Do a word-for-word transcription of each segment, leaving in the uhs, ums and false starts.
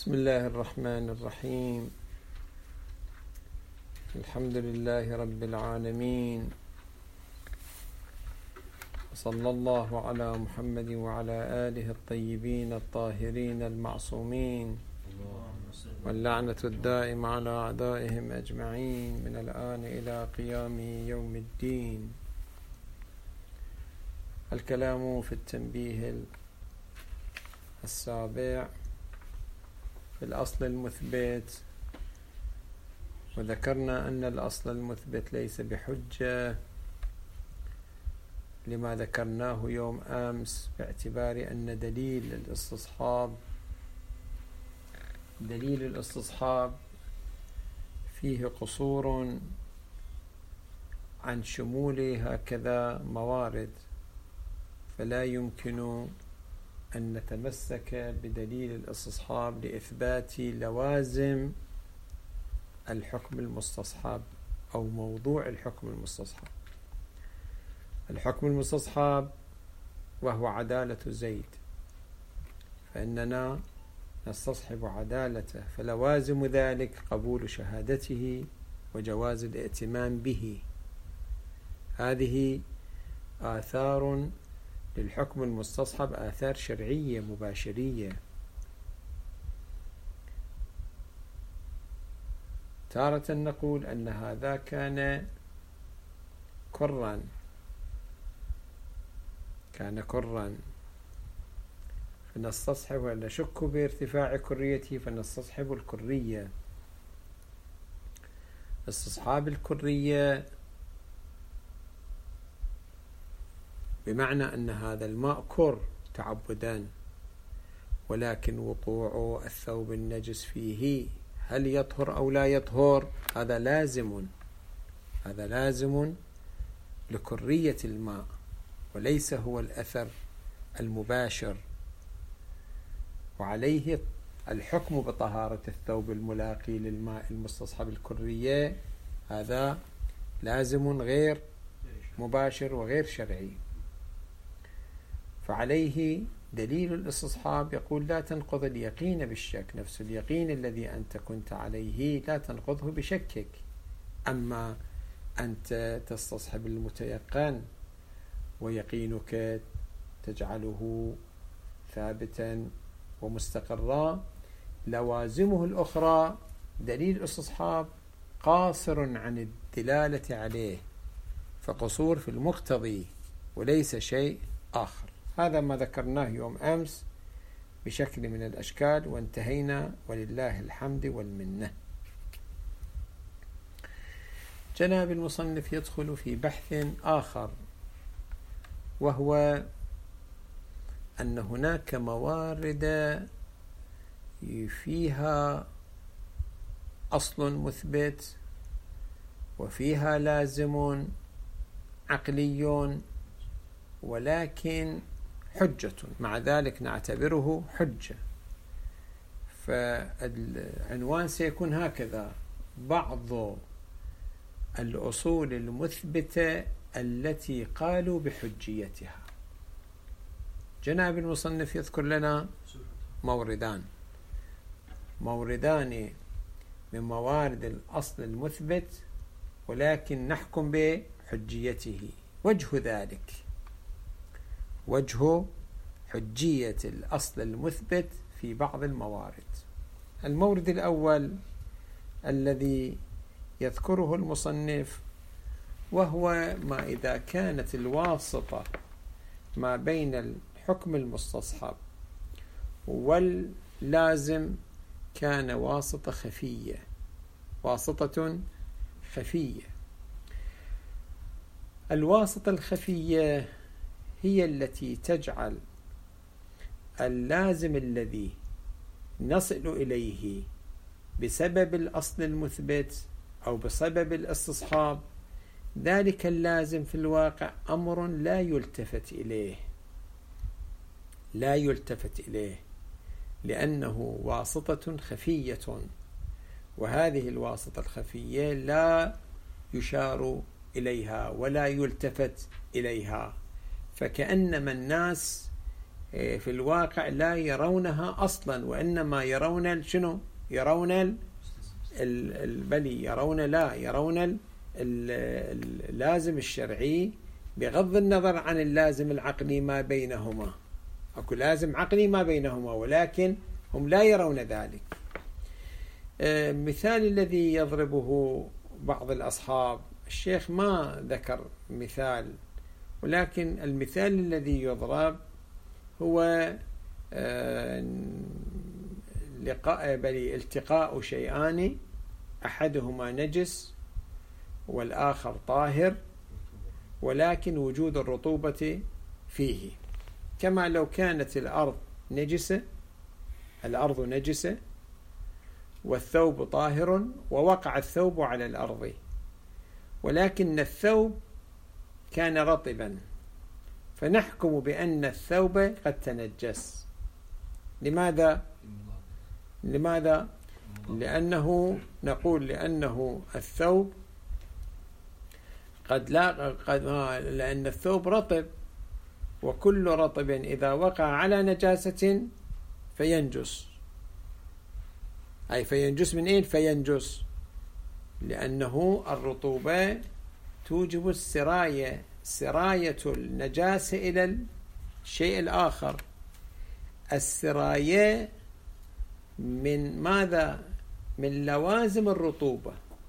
بسم الله الرحمن الرحيم. الحمد لله رب العالمين، وصلى الله على محمد وعلى آله الطيبين الطاهرين المعصومين، واللعنة الدائمة على أعدائهم أجمعين من الآن إلى قيام يوم الدين. الكلام في التنبيه السابع في الأصل المثبت، وذكرنا أن الأصل المثبت ليس بحجة لما ذكرناه يوم أمس، باعتبار أن دليل الاستصحاب دليل الاستصحاب فيه قصور عن شمول هكذا موارد، فلا يمكن أن نتمسك بدليل الاستصحاب لإثبات لوازم الحكم المستصحب أو موضوع الحكم المستصحب. الحكم المستصحب وهو عدالة زيد، فإننا نستصحب عدالته، فلوازم ذلك قبول شهادته وجواز الائتمام به. هذه آثار للحكم المستصحب، آثار شرعية مباشرية. تارة نقول أن هذا كان كرا كان كرا فنستصحب، ونشك بارتفاع كريته فنستصحب الكرية. استصحاب الكرية بمعنى أن هذا الماء كر تعبدا، ولكن وقوع الثوب النجس فيه هل يطهر أو لا يطهر، هذا لازم هذا لازم لكرية الماء، وليس هو الأثر المباشر. وعليه الحكم بطهارة الثوب الملاقي للماء المستصحب الكرية هذا لازم غير مباشر وغير شرعي. فعليه دليل الاستصحاب يقول لا تنقض اليقين بالشك، نفس اليقين الذي أنت كنت عليه لا تنقضه بشكك. أما أنت تستصحب المتيقن ويقينك تجعله ثابتا ومستقرا، لوازمه الأخرى دليل الاستصحاب قاصر عن الدلالة عليه، فقصور في المقتضي وليس شيء آخر. هذا ما ذكرناه يوم أمس بشكل من الأشكال، وانتهينا ولله الحمد والمنة. جناب المصنف يدخل في بحث آخر، وهو أن هناك موارد فيها أصل مثبت وفيها لازم عقلي، ولكن حجة، مع ذلك نعتبره حجة. فالعنوان سيكون هكذا: بعض الأصول المثبتة التي قالوا بحجيتها. جناب المصنف يذكر لنا موردان موردان من موارد الأصل المثبت، ولكن نحكم بحجيته. وجه ذلك وجه حجية الأصل المثبت في بعض الموارد. المورد الأول الذي يذكره المصنف، وهو ما إذا كانت الواسطة ما بين الحكم المستصحب واللازم كان واسطة خفية واسطة خفية. الواسطة الخفية هي التي تجعل اللازم الذي نصل إليه بسبب الأصل المثبت أو بسبب الاستصحاب، ذلك اللازم في الواقع أمر لا يلتفت إليه لا يلتفت إليه لأنه واسطة خفية، وهذه الواسطة الخفية لا يشار إليها ولا يلتفت إليها، فكأنما الناس في الواقع لا يرونها أصلا، وإنما يرون شنو؟ يرون البلي يرون لا يرون اللازم الشرعي بغض النظر عن اللازم العقلي ما بينهما. أكو لازم عقلي ما بينهما، ولكن هم لا يرون ذلك. مثال الذي يضربه بعض الأصحاب، الشيخ ما ذكر مثال، ولكن المثال الذي يضرب هو لقاء بل التقاء شيئان أحدهما نجس والآخر طاهر، ولكن وجود الرطوبة فيه، كما لو كانت الأرض نجسة الأرض نجسة والثوب طاهر، ووقع الثوب على الأرض، ولكن الثوب كان رطبا، فنحكم بأن الثوب قد تنجس. لماذا؟ لماذا؟ لأنه نقول لأنه الثوب قد لا قد لأن الثوب رطب، وكل رطب إذا وقع على نجاسة فينجس. أي فينجس من إيه؟ فينجس لأنه الرطوبة توجب السراية، سراية النجاسة إلى الشيء الآخر. السراية من ماذا؟ من لوازم الرطوبة،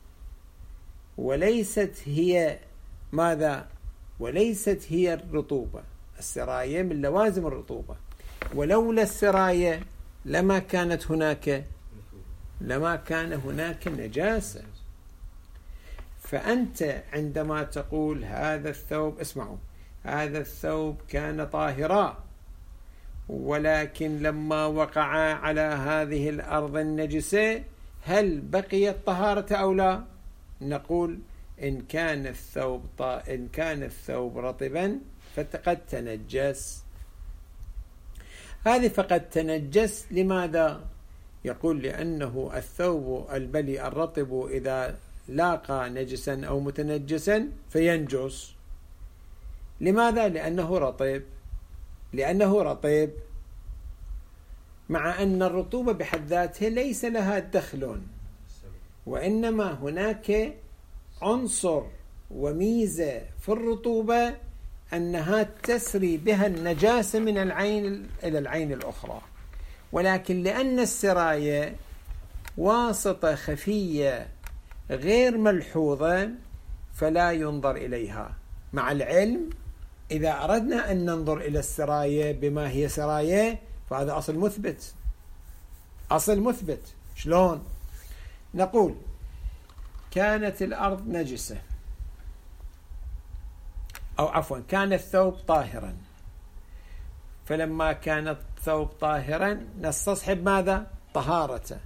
وليست هي ماذا؟ وليست هي الرطوبة. السراية من لوازم الرطوبة، ولولا السراية لما كانت هناك لما كان هناك نجاسة. فأنت عندما تقول هذا الثوب، اسمعوا، هذا الثوب كان طاهرا، ولكن لما وقع على هذه الأرض النجسة هل بقيت طهارة أو لا؟ نقول إن كان الثوب طا... إن كان الثوب رطبا فقد تنجس. هذه فقد تنجس. لماذا؟ يقول لأنه الثوب البلي الرطب إذا لاقى نجسا أو متنجسا فينجس. لماذا؟ لأنه رطب لأنه رطب مع أن الرطوبة بحد ذاتها ليس لها دخل، وإنما هناك عنصر وميزة في الرطوبة أنها تسري بها النجاسة من العين إلى العين الأخرى، ولكن لأن السراية واسطة خفية غير ملحوظة فلا ينظر إليها. مع العلم إذا أردنا أن ننظر إلى السراية بما هي سراية فهذا أصل مثبت أصل مثبت. شلون؟ نقول كانت الأرض نجسة، أو عفوا كان الثوب طاهرا، فلما كان الثوب طاهرا نستصحب ماذا؟ طهارته.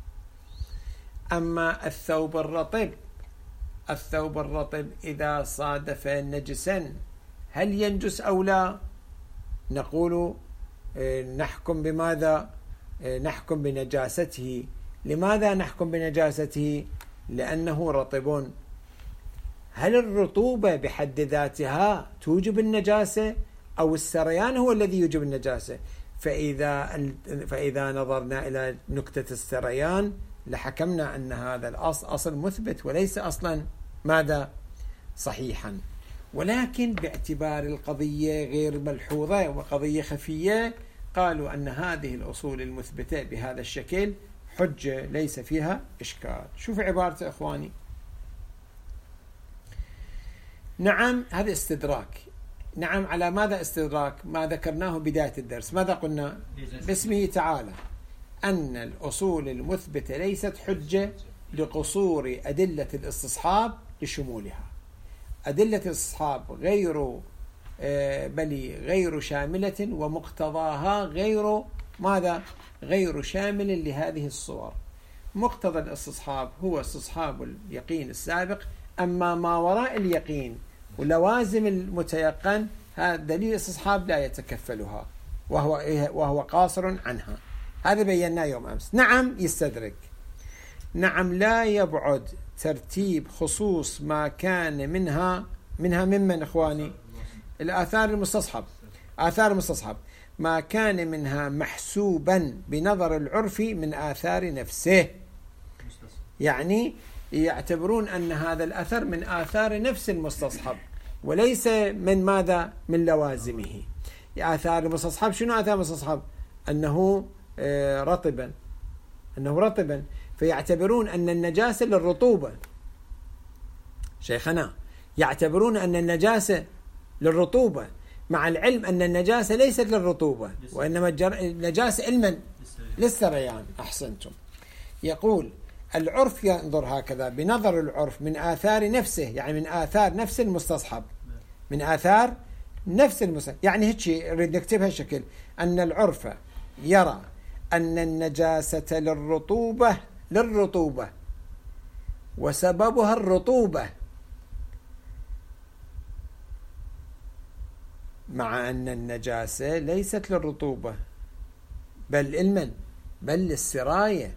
أما الثوب الرطب الثوب الرطب إذا صادف نجسا هل ينجس أو لا؟ نقول نحكم بماذا؟ نحكم بنجاسته. لماذا نحكم بنجاسته؟ لأنه رطب. هل الرطوبة بحد ذاتها توجب النجاسة أو السريان هو الذي يوجب النجاسة؟ فإذا فإذا نظرنا إلى نكتة السريان لحكمنا أن هذا الأصل أصل مثبت وليس أصلا ماذا؟ صحيحا. ولكن باعتبار القضية غير ملحوظة وقضية خفية قالوا أن هذه الأصول المثبتة بهذا الشكل حجة ليس فيها إشكال. شوف عبارة إخواني. نعم هذا استدراك. نعم على ماذا استدراك؟ ما ذكرناه بداية الدرس. ماذا قلنا؟ باسمه تعالى أن الأصول المثبتة ليست حجة لقصور أدلة الاستصحاب لشمولها. أدلة الاستصحاب غير بل غير شاملة، ومقتضاها غير ماذا؟ غير شامل لهذه الصور. مقتضى الاستصحاب هو استصحاب اليقين السابق، أما ما وراء اليقين ولوازم المتيقن هذا دليل الاستصحاب لا يتكفلها، وهو وهو قاصر عنها. هذا بيناه يوم أمس. نعم يستدرك. نعم لا يبعد ترتيب خصوص ما كان منها منها ممن إخواني الآثار المستصحب آثار المستصحب ما كان منها محسوبا بنظر العرف من آثار نفسه. يعني يعتبرون أن هذا الأثر من آثار نفس المستصحب وليس من ماذا؟ من لوازمه. آثار المستصحب شنو آثار المستصحب؟ أنه رطبا أنه رطبا فيعتبرون أن النجاسة للرطوبة. شيخنا يعتبرون أن النجاسة للرطوبة مع العلم أن النجاسة ليست للرطوبة وإنما النجاسة علما للسريان. أحسنتم. يقول العرف ينظر هكذا بنظر العرف من آثار نفسه، يعني من آثار نفس المستصحب، من آثار نفس المستصحب. يعني هيك نريد نكتبها شكل أن العرف يرى أن النجاسة للرطوبة للرطوبة وسببها الرطوبة، مع أن النجاسة ليست للرطوبة بل المن بل للسراية،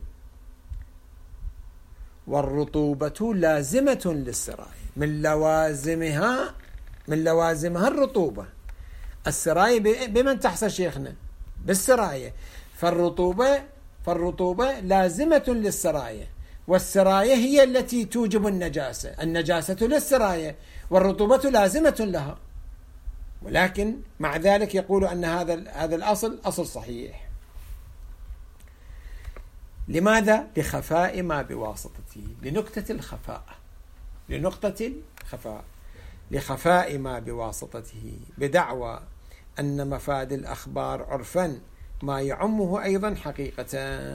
والرطوبة لازمة للسراية، من لوازمها من لوازمها الرطوبة. السراية بمن تحصل شيخنا؟ بالسراية. فالرطوبة فالرطوبة لازمة للسراية، والسراية هي التي توجب النجاسة. النجاسة للسراية والرطوبة لازمة لها، ولكن مع ذلك يقول أن هذا هذا الأصل أصل صحيح. لماذا؟ لخفاء ما بواسطته، لنقطة الخفاء لنقطة الخفاء لخفاء ما بواسطته، بدعوى أن مفاد الأخبار عرفا ما يعمه أيضا حقيقة،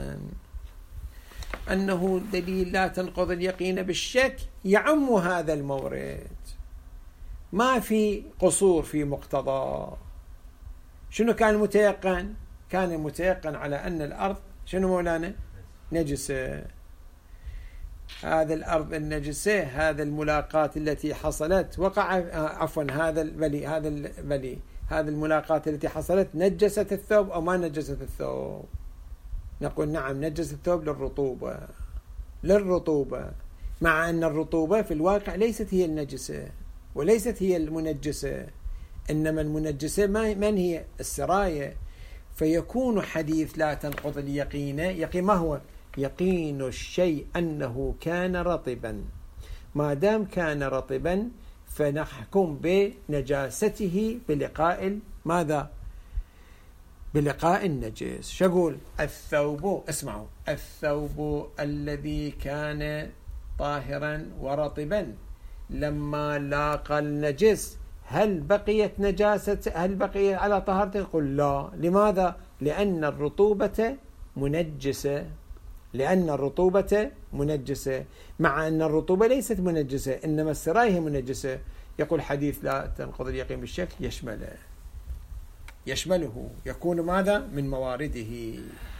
أنه دليل لا تنقض اليقين بالشك يعم هذا المورد، ما في قصور في مقتضى. شنو كان متيقن؟ كان متيقن على أن الأرض شنو مولانا؟ نجسة. هذا الأرض النجسة، هذا الملاقات التي حصلت وقع عفوا هذا البلي هذا البلي هذا الملاقات التي حصلت نجست الثوب أو ما نجست الثوب؟ نقول نعم نجست الثوب للرطوبة للرطوبة مع أن الرطوبة في الواقع ليست هي النجسة وليست هي المنجسة، إنما المنجسة من هي؟ السراية. فيكون حديث لا تنقض اليقين، يقين ما هو؟ يقين الشيء أنه كان رطبا، ما دام كان رطبا فنحكم بنجاسته بلقاء ماذا؟ بلقاء النجس. شقول الثوب، اسمعوا، الثوب الذي كان طاهرا ورطبا لما لاقى النجس هل بقيت نجاسة؟ هل بقي على طهارته؟ قل لا. لماذا؟ لأن الرطوبة منجسة لأن الرطوبة منجسة مع أن الرطوبة ليست منجسة إنما السراية منجسة. يقول حديث لا تنقض اليقين بالشك يشمله يشمله يكون ماذا؟ من موارده.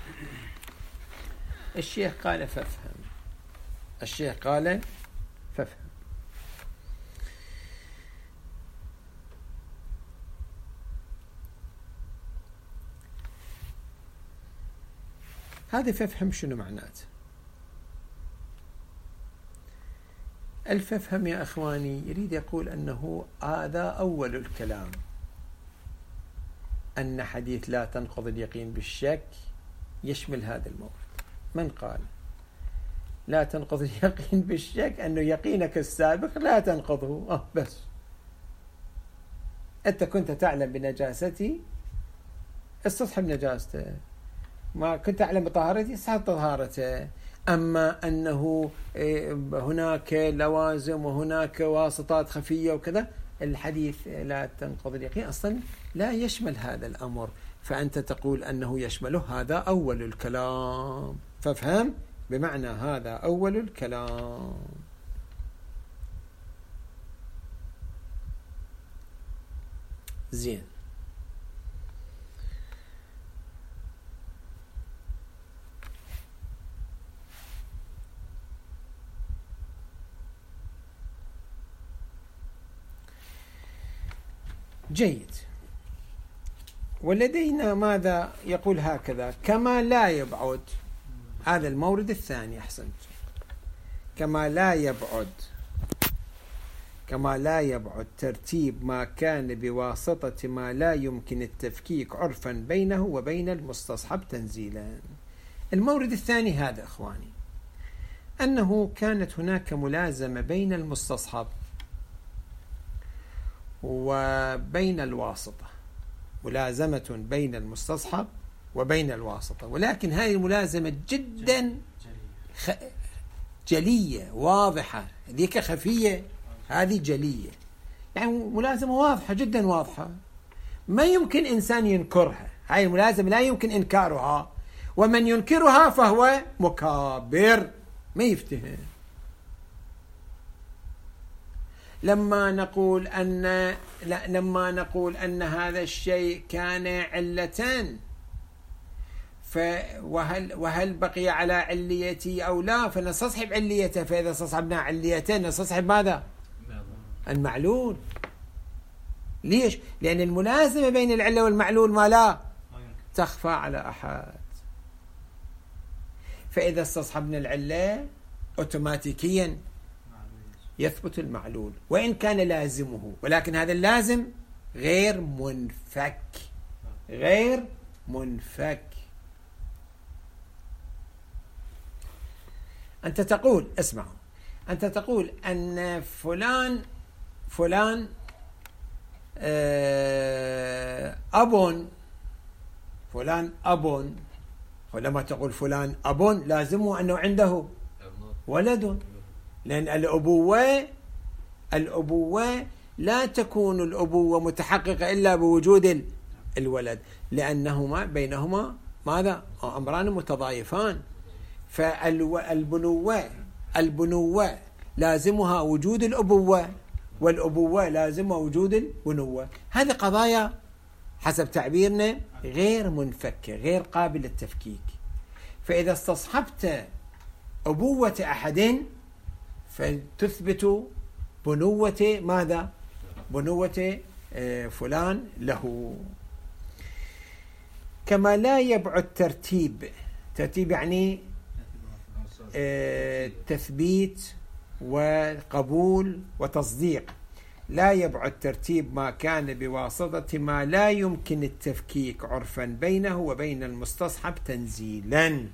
الشيخ قال فافهم الشيخ قال فافهم هذا فافهم شنو معناته؟ الفافهم يا أخواني يريد يقول أنه هذا أول الكلام، أن حديث لا تنقض اليقين بالشك يشمل هذا المورد. من قال لا تنقض اليقين بالشك أنه يقينك السابق لا تنقضه؟ آه بس أنت كنت تعلم بنجاستي استصحب نجاسته، ما كنت أعلم بطهارتي استصحب طهارته. أما أنه هناك لوازم وهناك واسطات خفية وكذا، الحديث لا تنقض اليقين أصلا لا يشمل هذا الأمر، فأنت تقول أنه يشمله. هذا أول الكلام، فافهم بمعنى هذا أول الكلام. زين. جيد. ولدينا ماذا يقول هكذا كما لا يبعد، هذا المورد الثاني. أحسنت. كما لا يبعد كما لا يبعد ترتيب ما كان بواسطة ما لا يمكن التفكيك عرفا بينه وبين المستصحب تنزيلا. المورد الثاني هذا إخواني، أنه كانت هناك ملازمة بين المستصحب وبين الواسطة، ملازمة بين المستصحب وبين الواسطة، ولكن هذه الملازمة جدا جلية واضحة، ذيك خفية هذه جلية، يعني ملازمة واضحة جدا واضحة، ما يمكن إنسان ينكرها. هذه الملازمة لا يمكن إنكارها، ومن ينكرها فهو مكابر ما يفتهم. لما نقول أن لا لما نقول أن هذا الشيء كان علتان، وهل وهل بقي على عليته أو لا، فنستصحب عليته، فإذا استصحبنا عليتين نستصحب ماذا؟ المعلول. ليش؟ لأن الملازمة بين العلة والمعلول ما لا تخفى على أحد. فإذا استصحبنا العلة أوتوماتيكيا يثبت المعلول وإن كان لازمه، ولكن هذا اللازم غير منفك، غير منفك. أنت تقول، اسمعوا، أنت تقول أن فلان فلان أب، فلان أب، ولما تقول فلان أب لازمه أنه عنده ولد، لأن الأبوة الأبوة لا تكون الأبوة متحققة إلا بوجود الولد، لأنهما بينهما ماذا؟ أمران متضايفان. فالبنوة البنوة لازمها وجود الأبوة، والأبوة لازمها وجود البنوة. هذه قضايا حسب تعبيرنا غير منفكة، غير قابل للتفكيك. فإذا استصحبت أبوة أحد فتثبت بنوة ماذا؟ بنوة فلان له. كما لا يبعد ترتيب، ترتيب يعني تثبيت وقبول وتصديق، لا يبعد ترتيب ما كان بواسطة ما لا يمكن التفكيك عرفا بينه وبين المستصحب تنزيلا،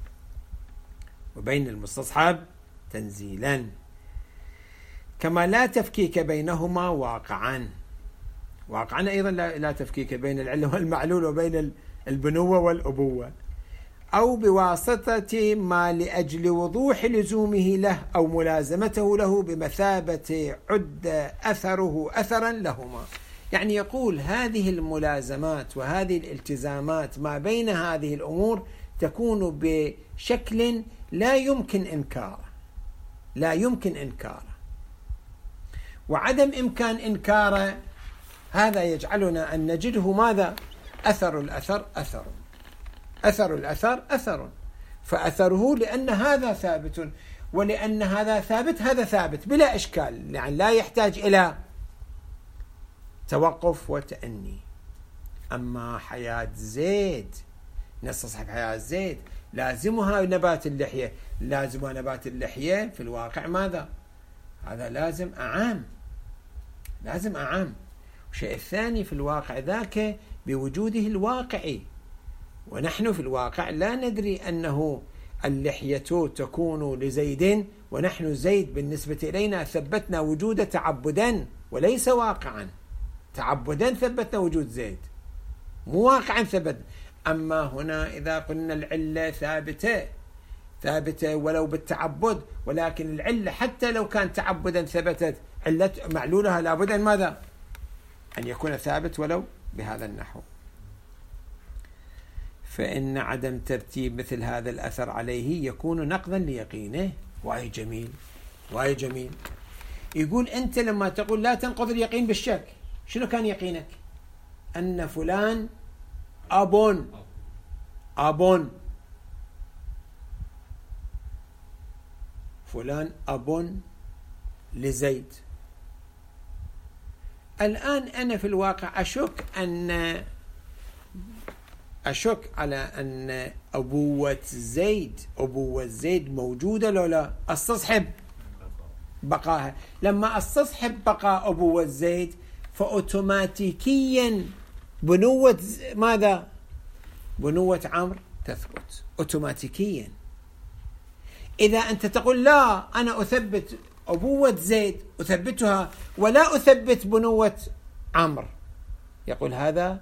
وبين المستصحب تنزيلا، كما لا تفكيك بينهما واقعا. واقعا أيضا لا تفكيك بين العلة والمعلول وبين البنوة والأبوة، أو بواسطة ما لأجل وضوح لزومه له أو ملازمته له بمثابة عد أثره أثرا لهما. يعني يقول هذه الملازمات وهذه الالتزامات ما بين هذه الأمور تكون بشكل لا يمكن إنكاره، لا يمكن إنكاره، وعدم إمكان إنكاره هذا يجعلنا أن نجده ماذا؟ أثر الأثر أثر، أثر الأثر أثر، فأثره لأن هذا ثابت، ولأن هذا ثابت هذا ثابت بلا إشكال، يعني لا يحتاج إلى توقف وتأني. أما حياة زيد، نستصحب حياة زيد لازمها نبات اللحية، لازمها نبات اللحية في الواقع ماذا؟ هذا لازم أعام، لازم أعام. الشيء الثاني في الواقع ذاك بوجوده الواقعي، ونحن في الواقع لا ندري أنه اللحية تكون لزيد، ونحن زيد بالنسبة إلينا ثبتنا وجود تعبدا وليس واقعا، تعبدا ثبتنا وجود زيد، مو واقعا ثبت. أما هنا إذا قلنا العلة ثابتة ثابتة ولو بالتعبد، ولكن العلة حتى لو كان تعبدا ثبتت، علة معلولها لابد أن ماذا؟ أن يكون ثابت ولو بهذا النحو. فإن عدم ترتيب مثل هذا الأثر عليه يكون نقضا ليقينه. واي جميل، واي جميل. يقول أنت لما تقول لا تنقض اليقين بالشك، شنو كان يقينك؟ أن فلان أب أب فلان أب لزيد. الآن أنا في الواقع أشك أن أشك على أن أبوة زيد أبوة زيد موجودة لو لا، استصحب بقاها. لما استصحب بقاء أبوة زيد فأوتوماتيكيا بنوة ماذا؟ بنوة عمرو تثبت أوتوماتيكيا. إذا أنت تقول لا أنا أثبت أبوة زيد أثبتها ولا أثبت بنوة عمرو، يقول هذا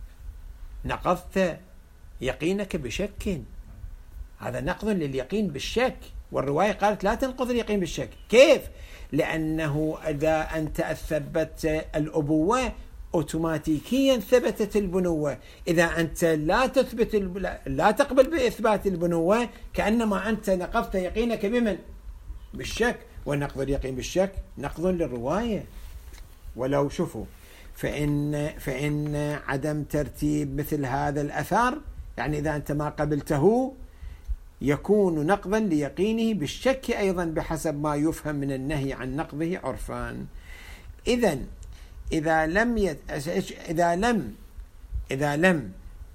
نقضت يقينك بشك، هذا نقض لليقين بالشك، والرواية قالت لا تنقض اليقين بالشك. كيف؟ لأنه إذا أنت أثبت الأبوة أوتوماتيكيا ثبتت البنوة. إذا أنت لا تثبت لا تقبل بإثبات البنوة كأنما أنت نقضت يقينك بمن؟ بالشك، ونقض اليقين بالشك نقض للرواية. ولو شوفوا فإن فإن عدم ترتيب مثل هذا الأثر، يعني إذا أنت ما قبلته يكون نقضا ليقينه بالشك أيضا بحسب ما يفهم من النهي عن نقضه عرفان. إذن إذا لم يت... إذا لم إذا لم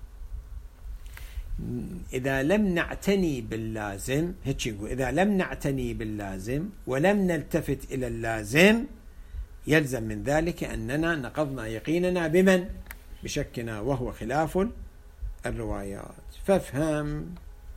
إذا لم نعتني باللازم، هيك يقول إذا لم نعتني باللازم ولم نلتفت إلى اللازم يلزم من ذلك أننا نقضنا يقيننا بمن؟ بشكنا، وهو خلاف الروايات. فافهم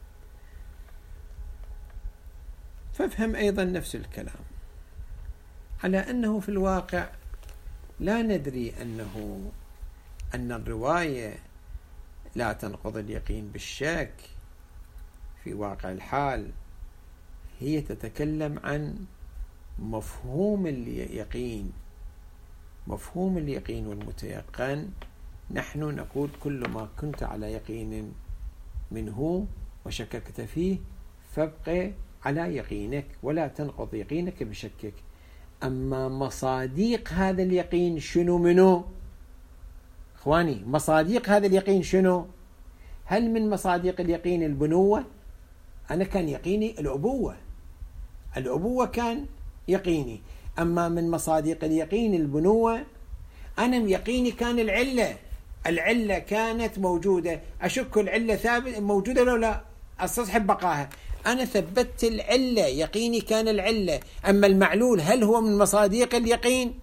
فافهم أيضا نفس الكلام على أنه في الواقع لا ندري أنه أن الرواية لا تنقض اليقين بالشك. في واقع الحال هي تتكلم عن مفهوم اليقين، مفهوم اليقين والمتيقن. نحن نقول كل ما كنت على يقين منه وشككت فيه فابق على يقينك ولا تنقض يقينك بشكك. أما مصاديق هذا اليقين شنو منه؟ إخواني مصاديق هذا اليقين شنو؟ هل من مصاديق اليقين البنوة؟ أنا كان يقيني الأبوة، الأبوة كان يقيني. أما من مصاديق اليقين البنوة أنا يقيني كان العلة، العلة كانت موجودة، أشك العلة ثابت موجودة لو لا أستصحب بقاها. أنا ثبتت العلة، يقيني كان العلة. أما المعلول هل هو من مصاديق اليقين؟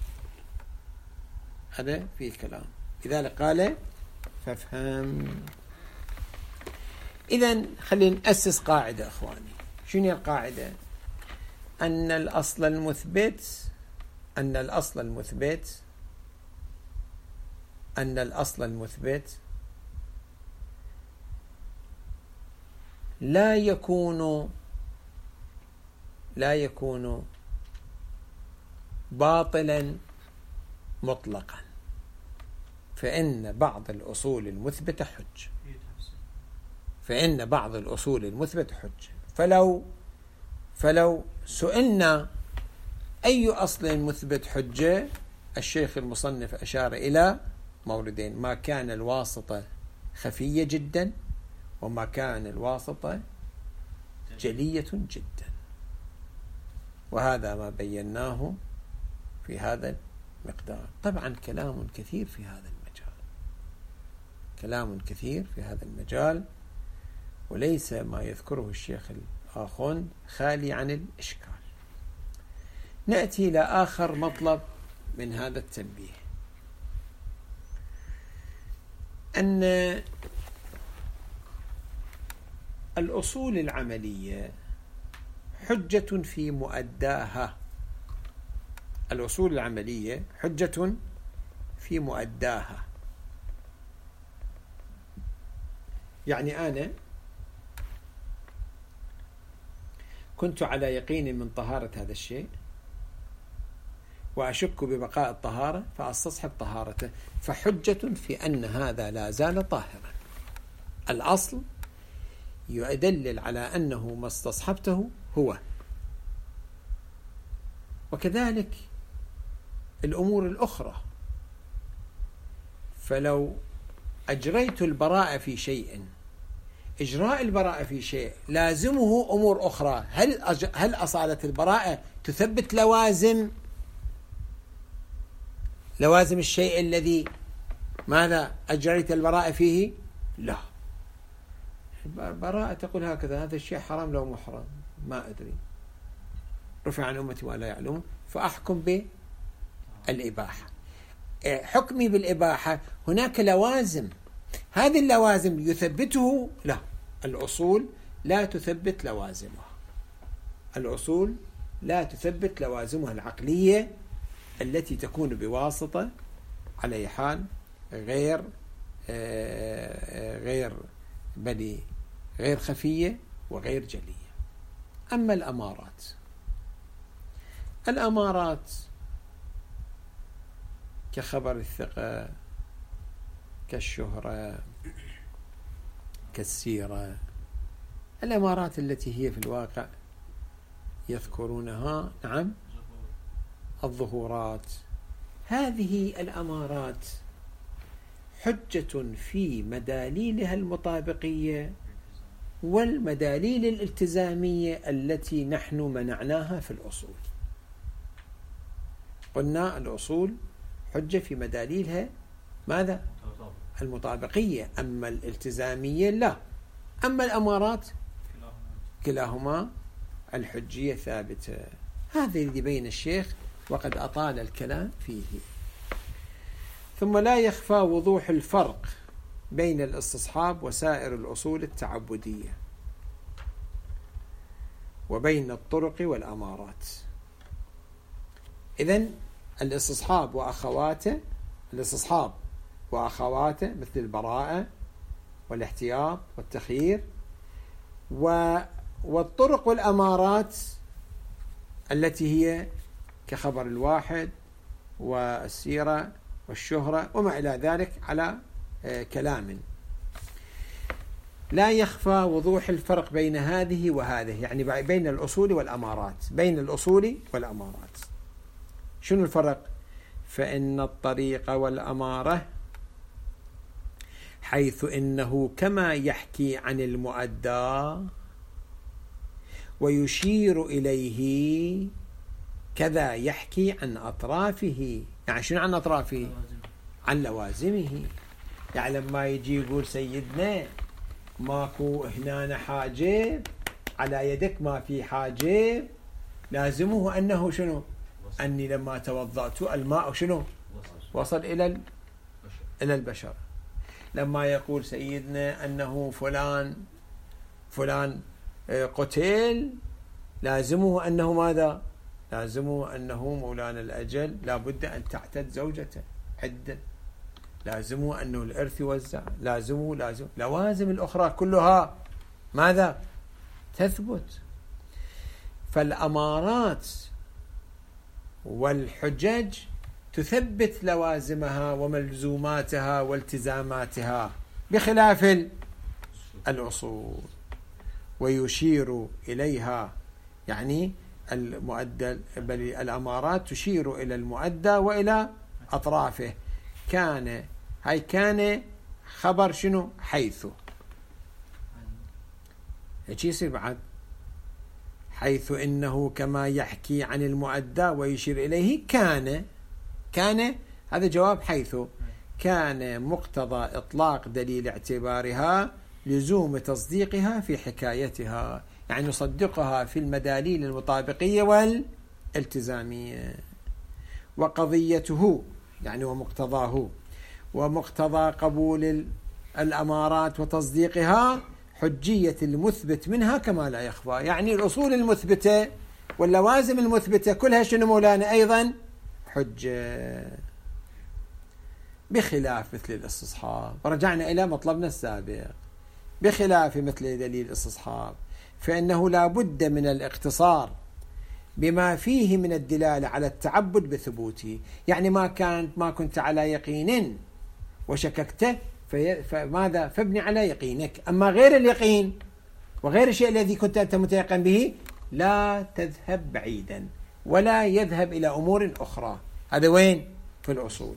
هذا فيه كلام. لذلك قال فافهم. إذن خلينا نأسس قاعدة أخواني. شنو القاعدة؟ أن الأصل المثبت أن الأصل المثبت أن الأصل المثبت لا يكون لا يكون باطلا مطلقا، فإن بعض الأصول المثبتة حجة فإن بعض الأصول المثبتة حجة فلو فلو سئلنا أي أصل مثبت حجة، الشيخ المصنف أشار إلى موردين: ما كان الواسطة خفية جدا، وما كان الواسطة جلية جدا. وهذا ما بيناه في هذا المقدار. طبعا كلام كثير في هذا المجال، كلام كثير في هذا المجال، وليس ما يذكره الشيخ الآخوند خالي عن الإشكال. نأتي إلى آخر مطلب من هذا التنبيه، أن الأصول العملية حجة في مؤداها. الأصول العملية حجة في مؤداها. يعني أنا كنت على يقين من طهارة هذا الشيء وأشك ببقاء الطهارة فأستصحب طهارته، فحجة في أن هذا لا زال طاهرا. الأصل يدلل على أنه ما استصحبته هو. وكذلك الأمور الأخرى، فلو أجريت البراءة في شيء، إجراء البراءة في شيء لازمه أمور أخرى. هل أج... هل أصالة البراءة تثبت لوازم لوازم الشيء الذي ماذا أجريت البراءة فيه؟ لا. براءة تقول هكذا: هذا الشيء حرام لو محرم، ما أدري. رفع عن أمتي ولا يعلمون فأحكم بالإباحة. حكمي بالإباحة هناك لوازم، هذه اللوازم يثبته لا الأصول لا تثبت لوازمها، الأصول لا تثبت لوازمها العقلية التي تكون بواسطة على أي حال غير غير بل غير خفية وغير جلية. أما الأمارات، الأمارات كخبر الثقة، كالشهرة، كالسيرة، الأمارات التي هي في الواقع يذكرونها نعم الظهورات، هذه الأمارات حجة في مداليلها المطابقية والمداليل الالتزامية التي نحن منعناها في الأصول. قلنا الأصول حجة في مداليلها ماذا؟ المطابقية، أما الالتزامية لا. أما الأمارات كلاهما الحجية ثابتة. هذا الذي بين الشيخ وقد أطال الكلام فيه. ثم لا يخفى وضوح الفرق بين الاستصحاب وسائر الأصول التعبدية وبين الطرق والأمارات. إذن الاستصحاب وأخواته، الاستصحاب وأخواته مثل البراءة والاحتياط والتخيير، والطرق والأمارات التي هي كخبر الواحد والسيرة والشهرة وما إلى ذلك على كلام. لا يخفى وضوح الفرق بين هذه وهذه، يعني بين الأصول والأمارات، بين الأصول والأمارات. شنو الفرق؟ فإن الطريق والأمارة حيث إنه كما يحكي عن المؤدى ويشير إليه كذا يحكي عن أطرافه. يعني شنو عن أطرافه؟ عن لوازمه. يعني لما يجي يقول سيدنا ماكو هنا حاجب، على يدك ما في حاجب، لازمه أنه شنو؟ أني لما توضأت الماء شنو؟ وصل إلى إلى البشر. لما يقول سيدنا أنه فلان فلان قتل، لازمه أنه ماذا؟ لازمه أنه مولانا الأجل لابد أن تعتد زوجته عدة، لازمه أنه الإرث يوزع، لازمه لازم لوازم الأخرى كلها ماذا؟ تثبت. فالأمارات والحجج تثبت لوازمها وملزوماتها والتزاماتها بخلاف الأصول، ويشير إليها يعني المؤدى، بل الأمارات تشير إلى المؤدى وإلى أطرافه. كان هاي كان خبر شنو؟ حيث ايش يصير بعد؟ حيث إنه كما يحكي عن المؤدى ويشير إليه كان كان هذا جواب حيث كان مقتضى إطلاق دليل اعتبارها لزوم تصديقها في حكايتها، يعني نصدقها في المداليل المطابقية والالتزامية. وقضيته يعني ومقتضاه، ومقتضى قبول الأمارات وتصديقها حجية المثبت منها كما لا يخفى. يعني الأصول المثبتة واللوازم المثبتة كلها شنو مولانا؟ أيضا حجة، بخلاف مثل الاستصحاب. ورجعنا إلى مطلبنا السابق، بخلاف مثل دليل الاستصحاب فإنه لا بد من الاقتصار بما فيه من الدلالة على التعبد بثبوته. يعني ما كانت ما كنت على يقين وشككت فماذا؟ فابني على يقينك. أما غير اليقين وغير الشيء الذي كنت أنت متيقن به لا تذهب بعيدا ولا يذهب إلى أمور أخرى. هذا وين؟ في الأصول.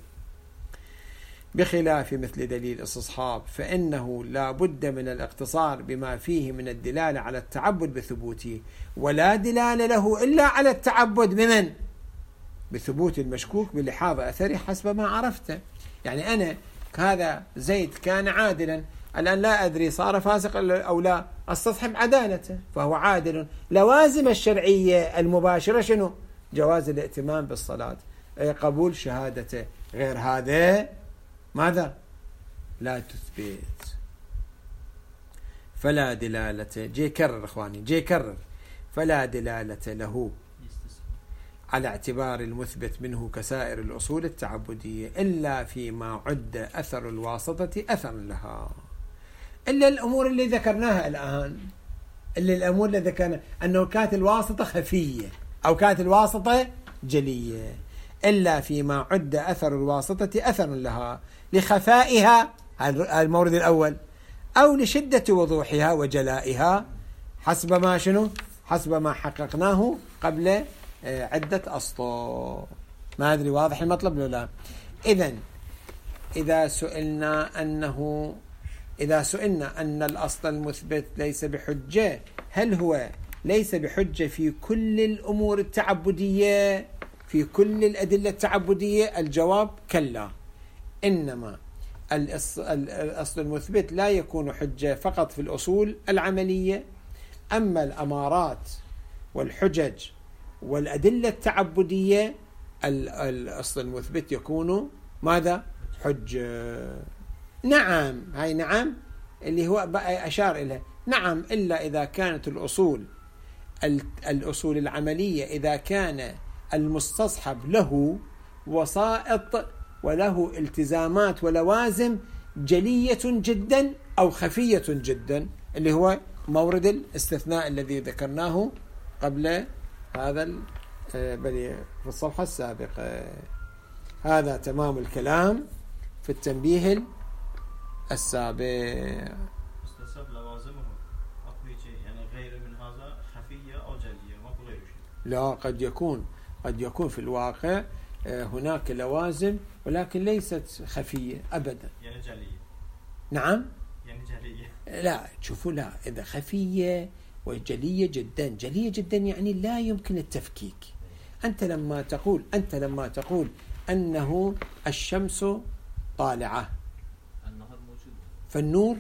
بخلاف مثل دليل الاستصحاب فإنه لا بد من الاقتصار بما فيه من الدلالة على التعبد بثبوته، ولا دلالة له إلا على التعبد بمن؟ بثبوت المشكوك بلحاظ أثره حسب ما عرفته. يعني أنا هذا زيد كان عادلا، الآن لا أدري صار فاسق أو لا، استصحب عدالته فهو عادل. لوازم الشرعية المباشرة شنو؟ جواز الائتمام بالصلاة، قبول شهادته، غير هذا ماذا؟ لا تثبت. فلا دلالة، جي كرر إخواني، جي كرر، فلا دلالة له على اعتبار المثبت منه كسائر الأصول التعبدية إلا فيما عد أثر الواسطة أثرا لها، إلا الأمور اللي ذكرناها الآن، إلا الأمور اللي ذكرنا أنه كانت الواسطة خفية أو كانت الواسطة جلية، إلا فيما عد أثر الواسطة أثرا لها لخفائها، المورد الأول، أو لشدة وضوحها وجلائها حسب ما شنو؟ حسب ما حققناه قبل عدة أسطر. ما أدري واضح المطلب ولا لا؟ إذن إذا سئلنا أنه إذا سئلنا أن الأصل المثبت ليس بحجة، هل هو ليس بحجة في كل الأمور التعبدية، في كل الأدلة التعبدية؟ الجواب كلا، إنما الأصل المثبت لا يكون حجة فقط في الأصول العملية، أما الأمارات والحجج والأدلة التعبدية الأصل المثبت يكون ماذا؟ حجة. نعم، هاي نعم اللي هو أشار إليه، نعم إلا إذا كانت الأصول الأصول العملية إذا كان المستصحب له وسائط وله التزامات ولوازم جلية جدا أو خفية جدا، اللي هو مورد الاستثناء الذي ذكرناه قبل هذا بل في الصفحة السابقة. هذا تمام الكلام في التنبيه السابق. استصحب لوازمه اكو شيء يعني غير من هذا خفية أو جلية، ماكو غير شيء؟ لا، قد يكون قد يكون في الواقع هناك لوازم ولكن ليست خفية أبدا، يعني جلية. نعم يعني جلية. لا شوفوا، لا إذا خفية وجلية جدا، جلية جدا يعني لا يمكن التفكيك. أنت لما تقول أنت لما تقول أنه الشمس طالعة، النهار موجود، فالنور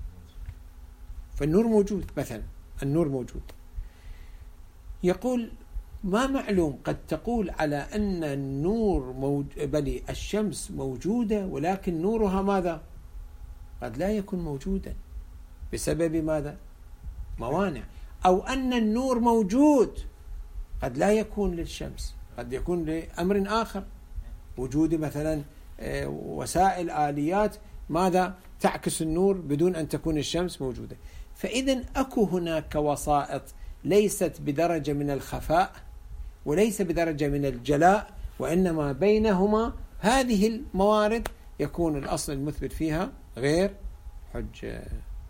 فالنور موجود مثلا، النور موجود، يقول ما معلوم، قد تقول على أن النور موج... بل الشمس موجودة ولكن نورها ماذا؟ قد لا يكون موجودا بسبب ماذا؟ موانع. أو أن النور موجود قد لا يكون للشمس، قد يكون لأمر آخر، وجود مثلا وسائل آليات ماذا؟ تعكس النور بدون أن تكون الشمس موجودة. فإذن أكو هناك وسائط ليست بدرجة من الخفاء وليس بدرجة من الجلاء، وإنما بينهما هذه الموارد يكون الأصل المثبت فيها غير حجة.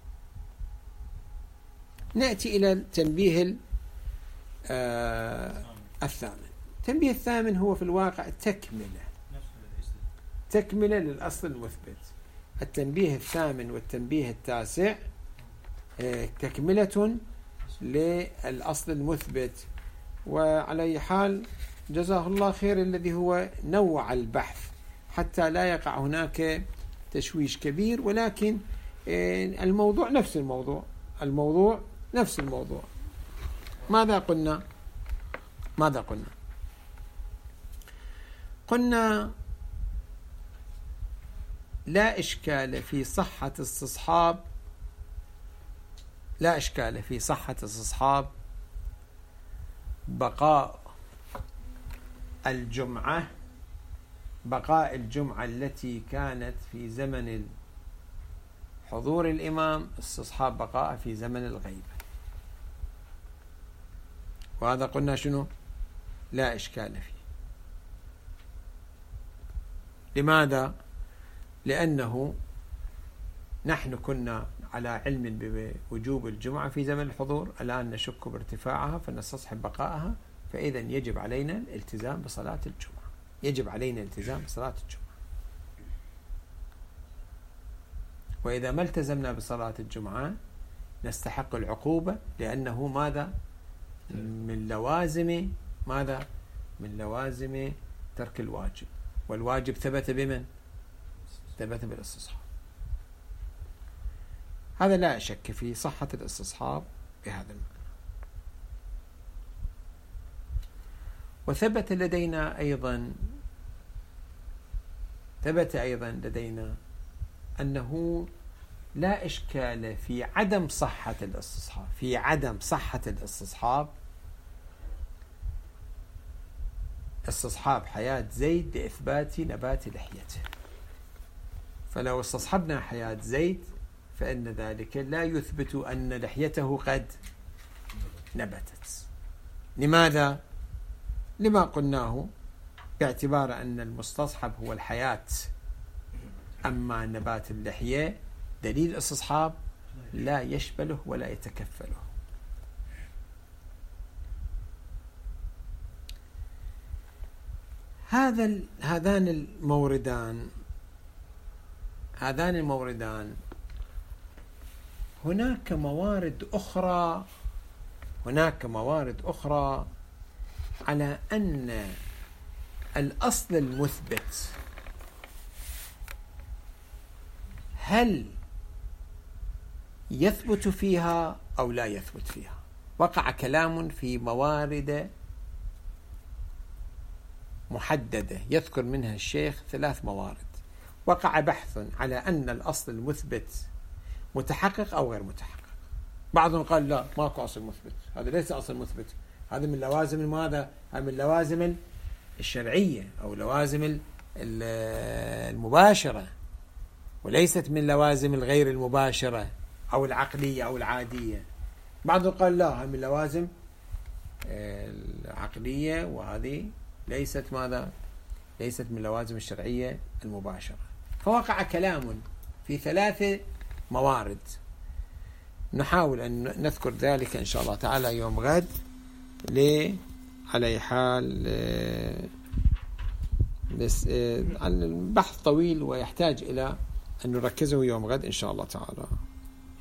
نأتي إلى التنبيه آه الثامن. التنبيه الثامن هو في الواقع تكملة تكملة للأصل المثبت. التنبيه الثامن والتنبيه التاسع آه تكملة للأصل المثبت. وعلى أي حال جزاه الله خير الذي هو نوع البحث حتى لا يقع هناك تشويش كبير، ولكن الموضوع نفس الموضوع الموضوع نفس الموضوع. ماذا قلنا ماذا قلنا قلنا لا إشكال في صحة استصحاب لا إشكال في صحة استصحاب بقاء الجمعة بقاء الجمعة التي كانت في زمن حضور الإمام، استصحاب بقاء في زمن الغيبة. وهذا قلنا شنو؟ لا إشكال فيه. لماذا؟ لأنه نحن كنا على علم بوجوب الجمعة في زمن الحضور، الآن نشك بارتفاعها فنستصحب بقاءها، فإذا يجب علينا الالتزام بصلاة الجمعة يجب علينا الالتزام بصلاة الجمعة. وإذا ما التزمنا بصلاة الجمعة نستحق العقوبة، لأنه ماذا؟ من لوازم ماذا؟ من لوازم ترك الواجب، والواجب ثبت بمن؟ ثبت بالاستصحاب. هذا لا شك في صحة الاستصحاب بهذا المعنى. وثبت لدينا أيضا ثبت أيضا لدينا أنه لا إشكال في عدم صحة الاستصحاب في عدم صحة الاستصحاب استصحاب حياة زيد لإثبات نبات لحيته. فلو استصحبنا حياة زيد فإن ذلك لا يثبت أن لحيته قد نبتت. لماذا؟ لما قلناه، باعتبار أن المستصحب هو الحياة، أما نبات اللحية دليل استصحاب لا يشمله ولا يتكفله. هذا هذان الموردان هذان الموردان هناك موارد أخرى هناك موارد أخرى على أن الأصل المثبت هل يثبت فيها أو لا يثبت فيها. وقع كلام في موارد محددة يذكر منها الشيخ ثلاث موارد. وقع بحث على أن الأصل المثبت متحقق أو غير متحقق. بعضهم قال لا، ماكو أصل مثبت، هذا ليس أصل مثبت، هذا من لوازم ماذا؟ هذا من لوازم الشرعية أو لوازم المباشرة، وليست من لوازم الغير المباشرة أو العقلية أو العادية. بعضهم قال لا، هذا من لوازم العقلية، وهذه ليست ماذا؟ ليست من لوازم الشرعية المباشرة. فوقع كلام في ثلاث موارد، نحاول أن نذكر ذلك إن شاء الله تعالى يوم غد. ليه على حال البحث طويل ويحتاج إلى أن نركزه يوم غد إن شاء الله تعالى.